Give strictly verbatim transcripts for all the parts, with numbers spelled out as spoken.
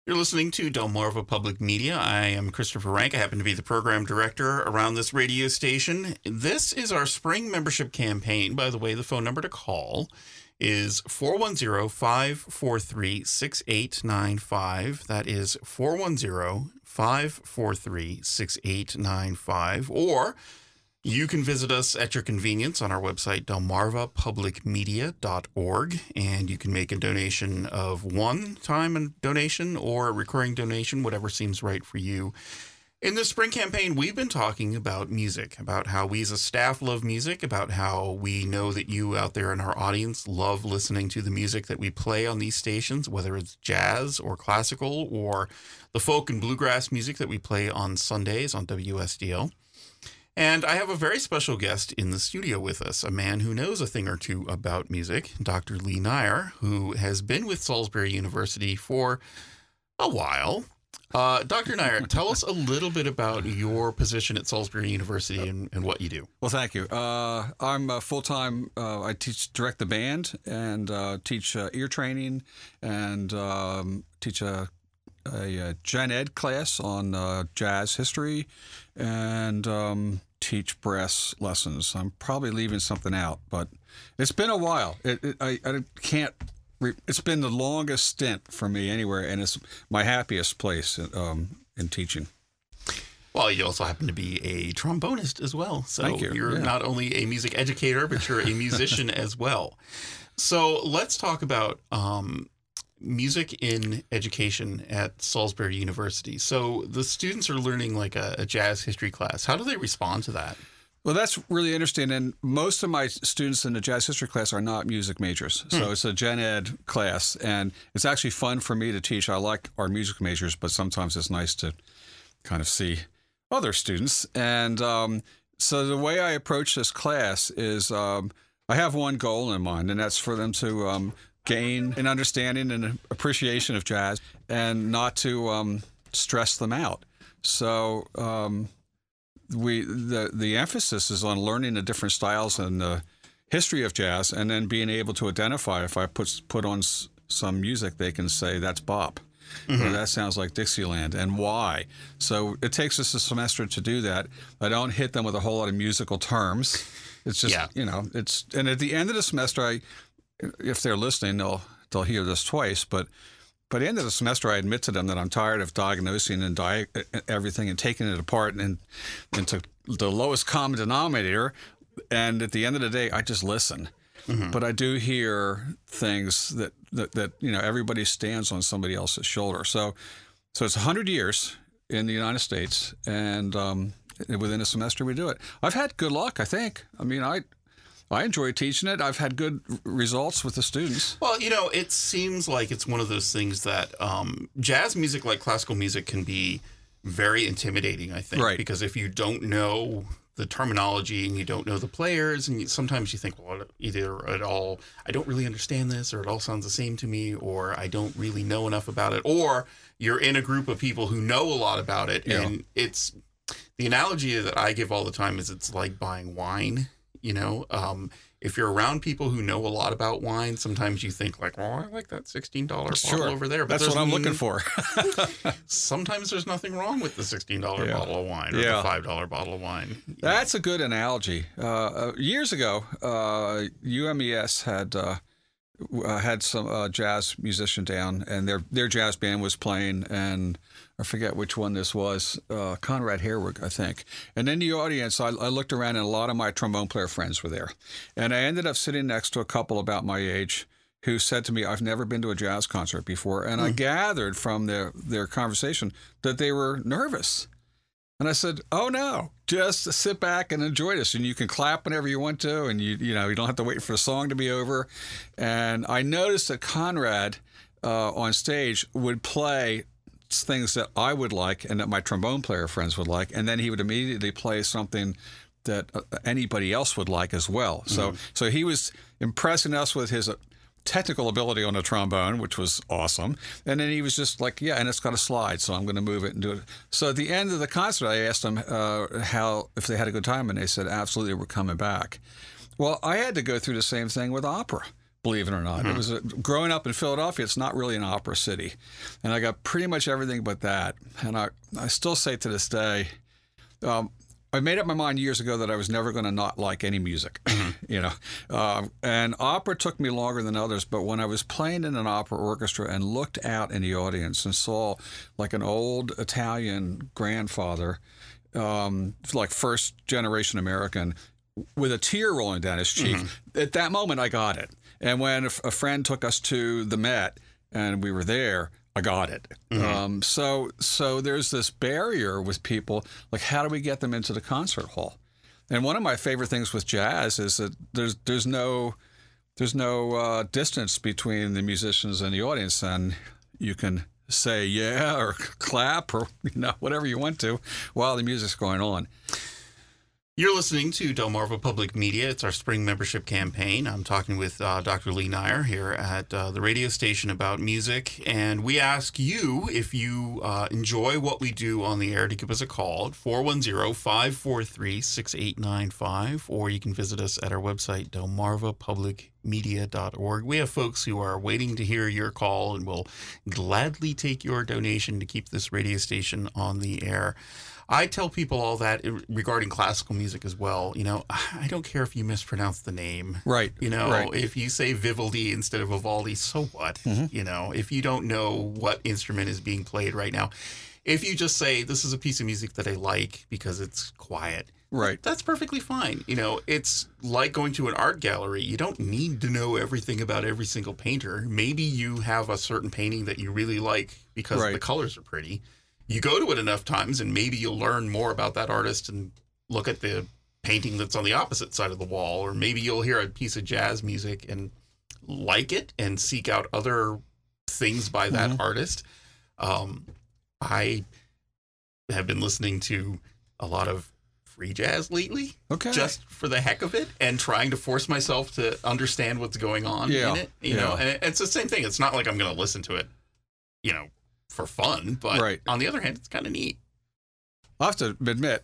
You're listening to Delmarva Public Media. I am Christopher Rank. I happen to be the program director around this radio station. This is our spring membership campaign. By the way, the phone number to call is four one zero, five four three, six eight nine five. That is four one zero, five four three, six eight nine five. Or you can visit us at your convenience on our website, delmarva public media dot org, and you can make a donation of one-time donation or a recurring donation, whatever seems right for you. In this spring campaign, we've been talking about music, about how we as a staff love music, about how we know that you out there in our audience love listening to the music that we play on these stations, whether it's jazz or classical or the folk and bluegrass music that we play on Sundays on W S D L. And I have a very special guest in the studio with us, a man who knows a thing or two about music, Doctor Lee Nyer, who has been with Salisbury University for a while. Uh, Doctor Nyer, tell us a little bit about your position at Salisbury University and, and what you do. Well, thank you. Uh, I'm a full-time, uh, I teach, direct the band and uh, teach uh, ear training and um, teach a, a, a gen ed class on uh, jazz history and um, teach brass lessons. I'm probably leaving something out, but it's been a while. It, it, I, I can't, re- it's been the longest stint for me anywhere, and it's my happiest place um, in teaching. Well, you also happen to be a trombonist as well. So Thank you. You're Yeah. not only a music educator, but you're a musician as well. So let's talk about um, music in education at Salisbury University. So the students are learning like a, a jazz history class. How do they respond to that? Well, that's really interesting. And most of my students in the jazz history class are not music majors. So Hmm. it's a gen ed class. And it's actually fun for me to teach. I like our music majors, but sometimes it's nice to kind of see other students. And um, so the way I approach this class is um, I have one goal in mind, and that's for them to um, gain an understanding and an appreciation of jazz and not to um, stress them out. So um, we the the emphasis is on learning the different styles and the history of jazz, and then being able to identify if I put put on s- some music, they can say that's bop. Mm-hmm. Or that sounds like Dixieland, and why. So it takes us a semester to do that. I don't hit them with a whole lot of musical terms. It's just, Yeah. you know, it's, and at the end of the semester, I, if they're listening, they'll they'll hear this twice. But by the end of the semester, I admit to them that I'm tired of diagnosing and di- everything and taking it apart and into the lowest common denominator. And at the end of the day, I just listen. Mm-hmm. But I do hear things that, that, that, you know, everybody stands on somebody else's shoulder. So so it's one hundred years in the United States, and um, within a semester we do it. I've had good luck, I think. I mean, I I enjoy teaching it. I've had good r- results with the students. Well, you know, it seems like it's one of those things that um, jazz music, like classical music, can be very intimidating, I think. Right. Because if you don't know the terminology and you don't know the players, and you, sometimes you think, well, either at all, I don't really understand this, or it all sounds the same to me, or I don't really know enough about it, or you're in a group of people who know a lot about it. Yeah. And it's the analogy that I give all the time is it's like buying wine. You know, um, if you're around people who know a lot about wine, sometimes you think like, well, I like that sixteen dollars Sure. bottle over there. But That's what I'm there's looking n- for. Sometimes there's nothing wrong with the sixteen dollars Yeah. bottle of wine or Yeah. the five dollars bottle of wine. That's a good analogy. Uh, uh, years ago, uh, U M E S had uh, w- uh, had some uh, jazz musician down, and their their jazz band was playing, and I forget which one this was, uh, Conrad Herwig, I think. And in the audience, I, I looked around, and a lot of my trombone player friends were there. And I ended up sitting next to a couple about my age who said to me, I've never been to a jazz concert before. And I gathered from their, their conversation that they were nervous. And I said, oh, no, just sit back and enjoy this. And you can clap whenever you want to, and you you know you don't have to wait for the song to be over. And I noticed that Conrad uh, on stage would play things that I would like and that my trombone player friends would like, and then he would immediately play something that uh, anybody else would like as well. So Mm-hmm. so he was impressing us with his uh, technical ability on the trombone, which was awesome. And then he was just like, yeah, and it's got a slide, so I'm going to move it and do it. So at the end of the concert, I asked them uh, how if they had a good time, and they said absolutely, we're coming back. Well, I had to go through the same thing with opera. believe it or not. Mm-hmm. It was a, growing up in Philadelphia, it's not really an opera city. And I got pretty much everything but that. And I, I still say to this day, um, I made up my mind years ago that I was never going to not like any music, you know. Uh, and opera took me longer than others, but when I was playing in an opera orchestra and looked out in the audience and saw like an old Italian grandfather, um, like first generation American, with a tear rolling down his cheek, mm-hmm. at that moment I got it. And when a, a friend took us to the Met and we were there, I got it. Mm-hmm. Um, so so there's this barrier with people, like how do we get them into the concert hall? And one of my favorite things with jazz is that there's there's no there's no uh, distance between the musicians and the audience, and you can say yeah or clap or you know whatever you want to while the music's going on. You're listening to Delmarva Public Media. It's our spring membership campaign. I'm talking with uh, Doctor Lee Nyer here at uh, the radio station about music. And we ask you, if you uh, enjoy what we do on the air, to give us a call at four one zero, five four three, six eight nine five, or you can visit us at our website, delmarva public media dot org. We have folks who are waiting to hear your call and will gladly take your donation to keep this radio station on the air. I tell people all that regarding classical music as well. You know, I don't care if you mispronounce the name. Right. You know, right. If you say Vivaldi instead of Vivaldi, so what? Mm-hmm. You know, if you don't know what instrument is being played right now, if you just say, this is a piece of music that I like because it's quiet. Right. That's perfectly fine. You know, it's like going to an art gallery. You don't need to know everything about every single painter. Maybe you have a certain painting that you really like because right. the colors are pretty. You go to it enough times and maybe you'll learn more about that artist and look at the painting that's on the opposite side of the wall. Or maybe you'll hear a piece of jazz music and like it and seek out other things by that mm-hmm. artist. Um, I have been listening to a lot of free jazz lately, okay, just for the heck of it, and trying to force myself to understand what's going on yeah. in it. You yeah. know, and it's the same thing. It's not like I'm going to listen to it, you know, for fun, but right. on the other hand, it's kind of neat. I have to admit,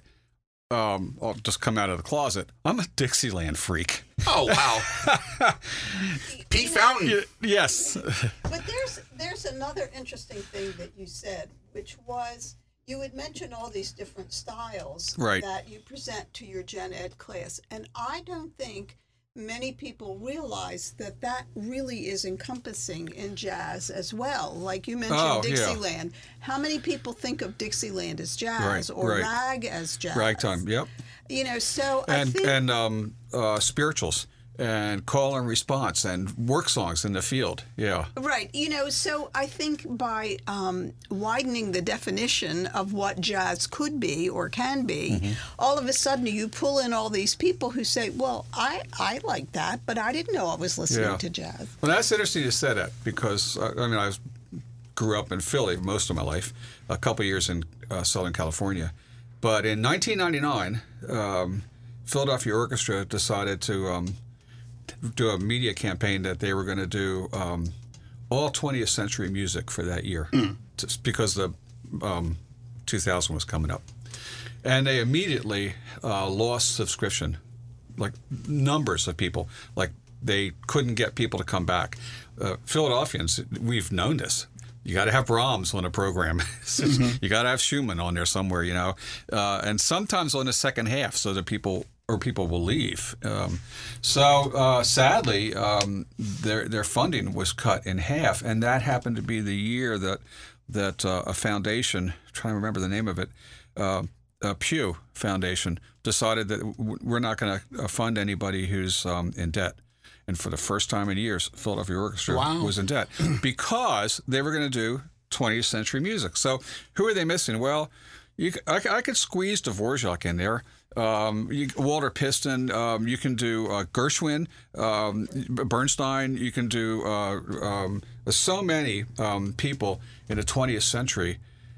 um, I'll just come out of the closet. I'm a Dixieland freak. Oh wow, Pete Fountain. Y- yes, but there's there's another interesting thing that you said, which was you had mentioned all these different styles right. that you present to your gen ed class, and I don't think many people realize that that really is encompassing in jazz as well. Like you mentioned oh, Dixieland. Yeah. How many people think of Dixieland as jazz right, or right. rag as jazz? Ragtime, yep. You know, so and, I think... And um, uh, spirituals and call and response and work songs in the field, yeah. Right. You know, so I think by um, widening the definition of what jazz could be or can be, mm-hmm. all of a sudden you pull in all these people who say, well, I, I like that, but I didn't know I was listening yeah. to jazz. Well, that's interesting you said that because, uh, I mean, I was, grew up in Philly most of my life, a couple years in uh, Southern California. But in nineteen ninety-nine, um, Philadelphia Orchestra decided to um, do a media campaign that they were going to do um, all twentieth century music for that year, mm. just because the um, two thousand was coming up. And they immediately uh, lost subscription, like numbers of people. Like they couldn't get people to come back. Uh, Philadelphians, we've known this. You got to have Brahms on a program. mm-hmm. You got to have Schumann on there somewhere, you know, uh, and sometimes on the second half so that people or people will leave. Um, so uh, sadly, um, their their funding was cut in half, and that happened to be the year that that uh, a foundation, I'm trying to remember the name of it, uh, uh, Pew Foundation, decided that w- we're not going to fund anybody who's um, in debt. And for the first time in years, Philadelphia Orchestra wow. was in debt because they were going to do twentieth century music. So who are they missing? Well, you, I, I could squeeze Dvorak in there. Um, you, Walter Piston. Um, you can do uh, Gershwin, um, Bernstein. You can do uh, um, so many um, people in the twentieth century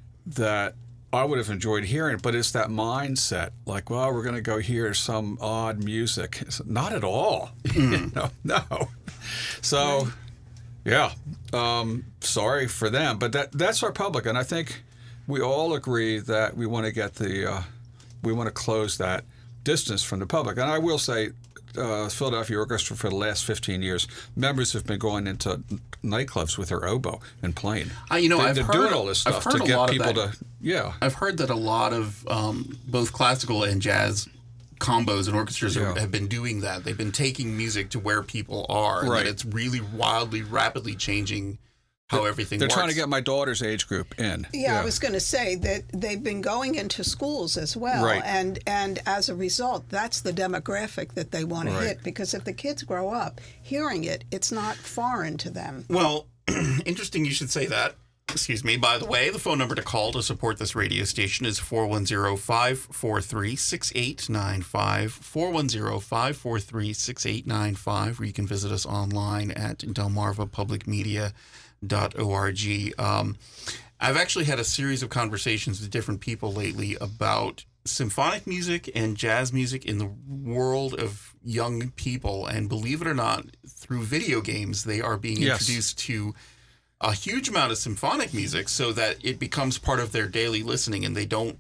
that I would have enjoyed hearing, but it's that mindset, like, well, we're going to go hear some odd music. It's not at all. you know, no. So, yeah, um, sorry for them, but that that's our public, and I think we all agree that we want to get the, uh, we want to close that distance from the public. And I will say, uh, Philadelphia Orchestra for the last fifteen years. Members have been going into nightclubs with their oboe and playing. Uh, you know, they, I've they're heard, doing all this stuff I've heard to a get lot people of that. to, yeah. I've heard that a lot of um, both classical and jazz combos and orchestras are, Yeah. have been doing that. They've been taking music to where people are. And Right. that it's really wildly, rapidly changing how everything They're works. trying to get my daughter's age group in. Yeah, I was going to say that they've been going into schools as well, Right. and and as a result, that's the demographic that they want to Right. hit. Because if the kids grow up hearing it, it's not foreign to them. Well, interesting you should say that. Excuse me. By the way, the phone number to call to support this radio station is four one zero, five four three, six eight nine five, four one zero, five four three, six eight nine five, or you can visit us online at delmarva public media dot org. Um, I've actually had a series of conversations with different people lately about symphonic music and jazz music in the world of young people. And believe it or not, through video games, they are being Yes. introduced to a huge amount of symphonic music so that it becomes part of their daily listening and they don't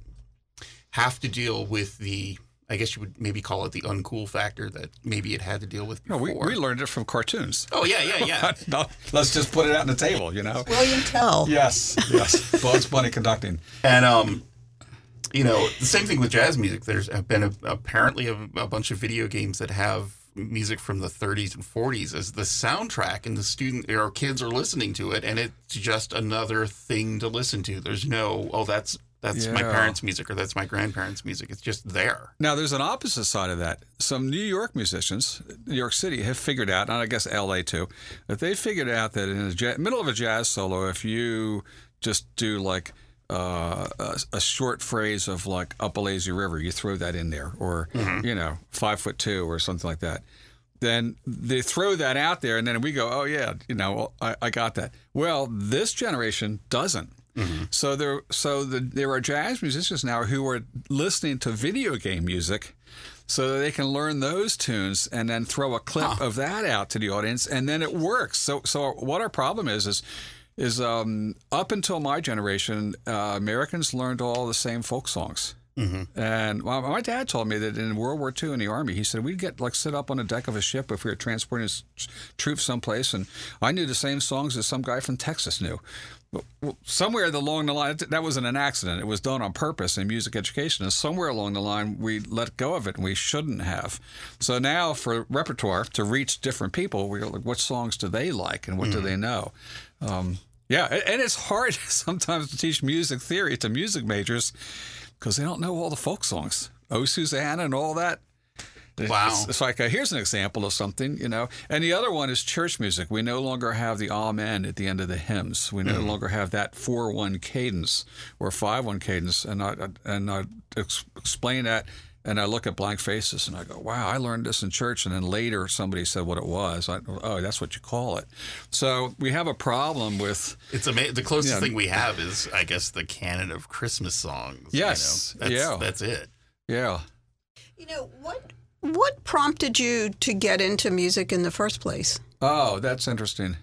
have to deal with the, I guess you would maybe call it the uncool factor that maybe it had to deal with No, before. we, we learned it from cartoons. oh, yeah, yeah, yeah. No, let's just put it out on the table, you know? William Tell. Yes, yes. Bugs Bunny conducting. And, um, you know, the same thing with jazz music. There's been a, apparently a, a bunch of video games that have music from the thirties and forties as the soundtrack, and the student or kids are listening to it, and it's just another thing to listen to. There's no, oh, that's that's my Yeah. parents' music or that's my grandparents' music. It's just there. Now, there's an opposite side of that. Some New York musicians, New York City, have figured out, and I guess L A too, that they figured out that in the ja- middle of a jazz solo, if you just do like uh, a, a short phrase of like Up a Lazy River, you throw that in there, or, you know, Five Foot Two or something like that. Then they throw that out there, and then we go, oh, yeah, you know, I, I got that. Well, this generation doesn't. So there, so the, there are jazz musicians now who are listening to video game music, so that they can learn those tunes and then throw a clip Huh. of that out to the audience, and then it works. So, so what our problem is is is um, up until my generation, uh, Americans learned all the same folk songs. Mm-hmm. And my, my dad told me that in World War Two in the Army, he said we'd get like sit up on the deck of a ship if we were transporting s- troops someplace, and I knew the same songs as some guy from Texas knew. Well, somewhere along the line, that wasn't an accident. It was done on purpose in music education. And somewhere along the line, we let go of it, and we shouldn't have. So now, for repertoire to reach different people, we go like, what songs do they like, and what Mm. do they know? Um, yeah, and and it's hard sometimes to teach music theory to music majors because they don't know all the folk songs. Oh, Susanna and all that. Wow. It's, it's like, uh, here's an example of something, you know. And the other one is church music. We no longer have the amen at the end of the hymns. We no Mm. longer have that four one cadence or five one cadence. And I, and I ex- explain that, and I look at blank faces, and I go, wow, I learned this in church. And then later somebody said what it was. I, oh, that's what you call it. So we have a problem with... It's ama- the closest Yeah. thing we have is, I guess, the canon of Christmas songs. Yes. You know? That's, Yeah. That's it. Yeah. You know, what what prompted you to get into music in the first place? Oh, that's interesting.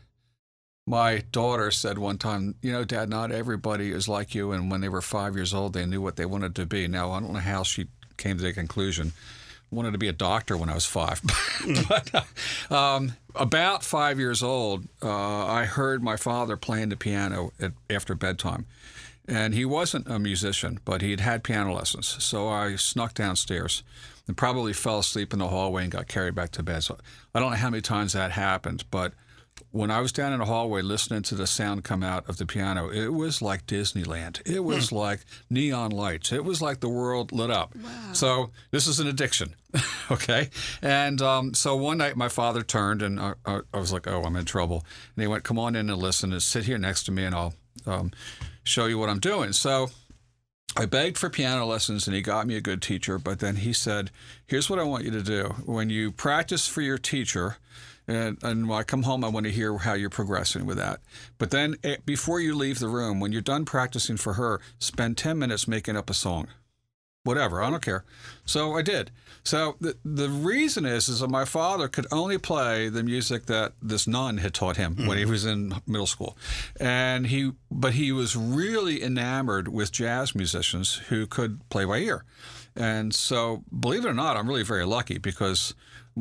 My daughter said one time, you know, Dad, not everybody is like you. And when they were five years old, they knew what they wanted to be. Now, I don't know how she came to the conclusion. I wanted to be a doctor when I was five. but uh, um, about five years old, uh, I heard my father playing the piano at, after bedtime. And he wasn't a musician, but he'd had piano lessons. So I snuck downstairs and probably fell asleep in the hallway and got carried back to bed. So I don't know how many times that happened, but when I was down in the hallway listening to the sound come out of the piano, it was like Disneyland. It was like neon lights. It was like the world lit up. Wow. So this is an addiction, okay? And um, so one night my father turned, and I, I, I was like, oh, I'm in trouble. And he went, come on in and listen and sit here next to me, and I'll um, show you what I'm doing. So I begged for piano lessons, and he got me a good teacher. But then he said, here's what I want you to do. When you practice for your teacher, and, and when I come home, I want to hear how you're progressing with that. But then eh, before you leave the room, when you're done practicing for her, spend ten minutes making up a song. Whatever, I don't care. So I did. So the the reason is is that my father could only play the music that this nun had taught him mm-hmm. when he was in middle school, and he but he was really enamored with jazz musicians who could play by ear. And so, believe it or not, I'm really very lucky because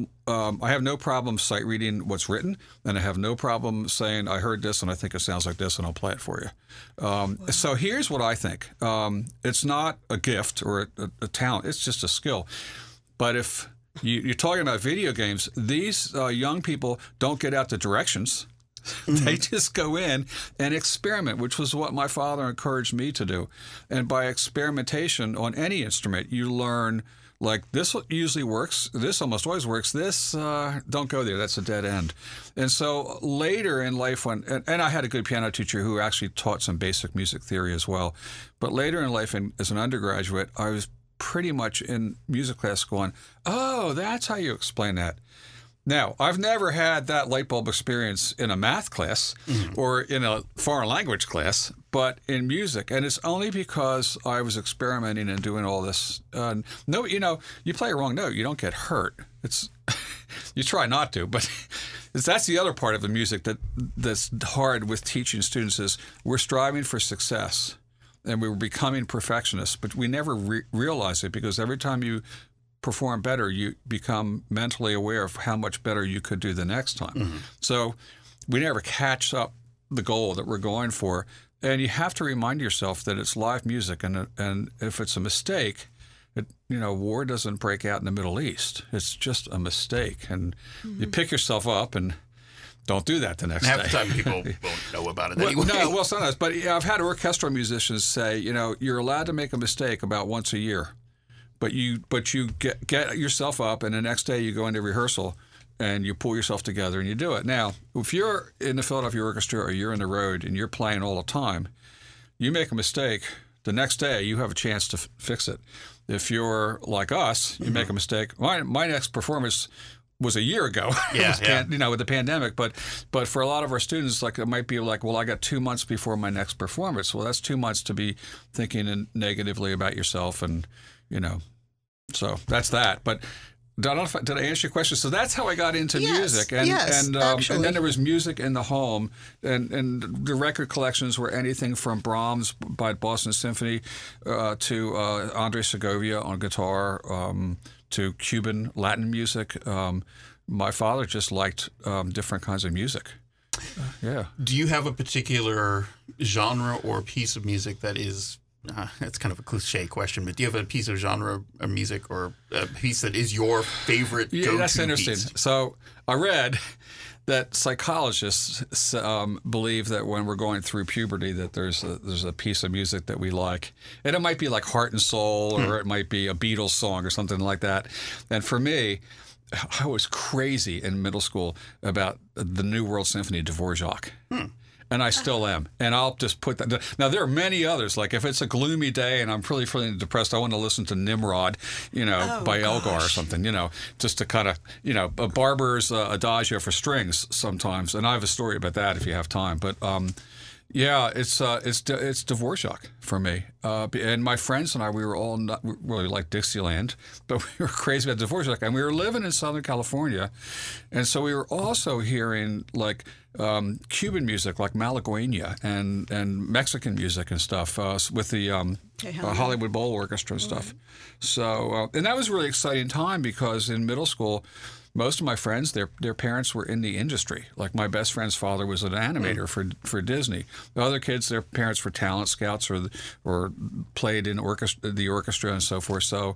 um, I have no problem sight reading what's written, and I have no problem saying, I heard this and I think it sounds like this, and I'll play it for you. Um, wow. So here's what I think. Um, it's not a gift or a, a, a talent. It's just a skill. But if you, you're talking about video games, these uh, young people don't get out the directions. Mm-hmm. They just go in and experiment, which was what my father encouraged me to do. And by experimentation on any instrument, you learn, like, this usually works, this almost always works, this, uh, don't go there, that's a dead end. And so later in life, when and, and I had a good piano teacher who actually taught some basic music theory as well. But later in life, in, as an undergraduate, I was pretty much in music class going, oh, that's how you explain that. Now, I've never had that light bulb experience in a math class mm-hmm. or in a foreign language class, but in music. And it's only because I was experimenting and doing all this. Uh, no, you know, you play a wrong note, you don't get hurt. It's you try not to, but that's the other part of the music that that's hard with teaching students is we're striving for success and we were becoming perfectionists, but we never re- realize it because every time you perform better, you become mentally aware of how much better you could do the next time. Mm-hmm. So we never catch up the goal that we're going for. And you have to remind yourself that it's live music. And and if it's a mistake, it, you know, war doesn't break out in the Middle East. It's just a mistake. And mm-hmm. you pick yourself up and don't do that the next Half day. Half the time people won't know about it well, anyway. No, well, sometimes. But yeah, I've had orchestral musicians say, you know, you're allowed to make a mistake about once a year. But you but you get get yourself up, and the next day you go into rehearsal, and you pull yourself together, and you do it. Now, if you're in the Philadelphia Orchestra or you're on the road and you're playing all the time, you make a mistake, the next day you have a chance to f- fix it. If you're like us, you mm-hmm. make a mistake. My my next performance was a year ago. Yeah, was yeah. Pan, you know, with the pandemic. But but for a lot of our students, like it might be like, well, I got two months before my next performance. Well, that's two months to be thinking negatively about yourself and. You know, so that's that. But I don't know if I, did I answer your question? So that's how I got into yes, music, and yes, and um, actually. and then there was music in the home, and and the record collections were anything from Brahms by Boston Symphony uh, to uh, Andre Segovia on guitar um, to Cuban Latin music. Um, my father just liked um, different kinds of music. Uh, yeah. Do you have a particular genre or piece of music that is? Uh, it's kind of a cliche question, but do you have a piece of genre of music or a piece that is your favorite yeah, go-to that's interesting. piece? So I read that psychologists um, believe that when we're going through puberty that there's a, there's a piece of music that we like. And it might be like Heart and Soul or hmm. it might be a Beatles song or something like that. And for me, I was crazy in middle school about the New World Symphony, Dvorak. Hmm. And I still am. And I'll just put that. Now, there are many others. Like if it's a gloomy day and I'm really feeling depressed, I want to listen to Nimrod, you know, oh, by gosh. Elgar or something, you know, just to kind of, you know, a Barber's uh, Adagio for strings sometimes. And I have a story about that if you have time. But um, yeah, it's uh, it's it's Dvorak for me. Uh, and my friends and I, we were all not really like Dixieland, but we were crazy about Dvorak. And we were living in Southern California. And so we were also hearing like um, Cuban music, like Malagueña, and, and Mexican music and stuff uh, with the um, uh, Hollywood Bowl Orchestra and stuff. So, uh, and that was a really exciting time because in middle school, most of my friends, their their parents were in the industry. Like my best friend's father was an animator mm. for for Disney. The other kids, their parents were talent scouts or or played in orchestra, the orchestra and so forth. So,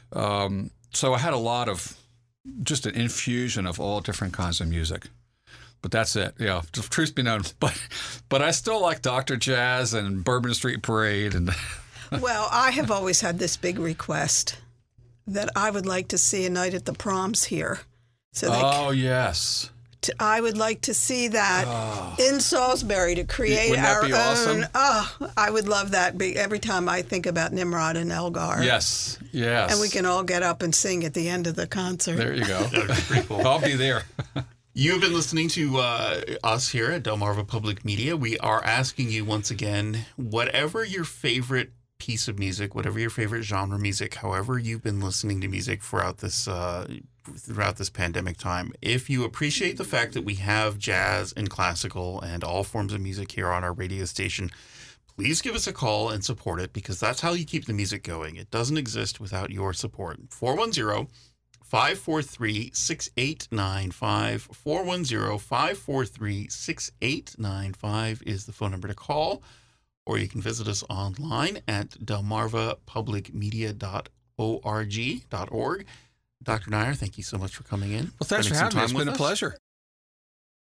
um, so I had a lot of just an infusion of all different kinds of music. But that's it. Yeah, truth be known. But but I still like Doctor Jazz and Bourbon Street Parade and. Well, I have always had this big request that I would like to see a night at the Proms here. So they, oh, yes. To, I would like to see that oh. in Salisbury to create Wouldn't that our be own. awesome? Oh, I would love that every time I think about Nimrod and Elgar. Yes, yes. And we can all get up and sing at the end of the concert. There you go. That would be pretty cool. I'll be there. You've been listening to uh, us here at Delmarva Public Media. We are asking you once again, whatever your favorite piece of music, whatever your favorite genre music, however you've been listening to music throughout this uh, throughout this pandemic time, if you appreciate the fact that we have jazz and classical and all forms of music here on our radio station, please give us a call and support it, because that's how you keep the music going. It doesn't exist without your support. four one zero, five four three, six eight nine five. four one zero, five four three, six eight nine five is the phone number to call, or you can visit us online at delmarva public media dot org. Doctor Nyer, thank you so much for coming in. Well, thanks for having me. It's been a pleasure.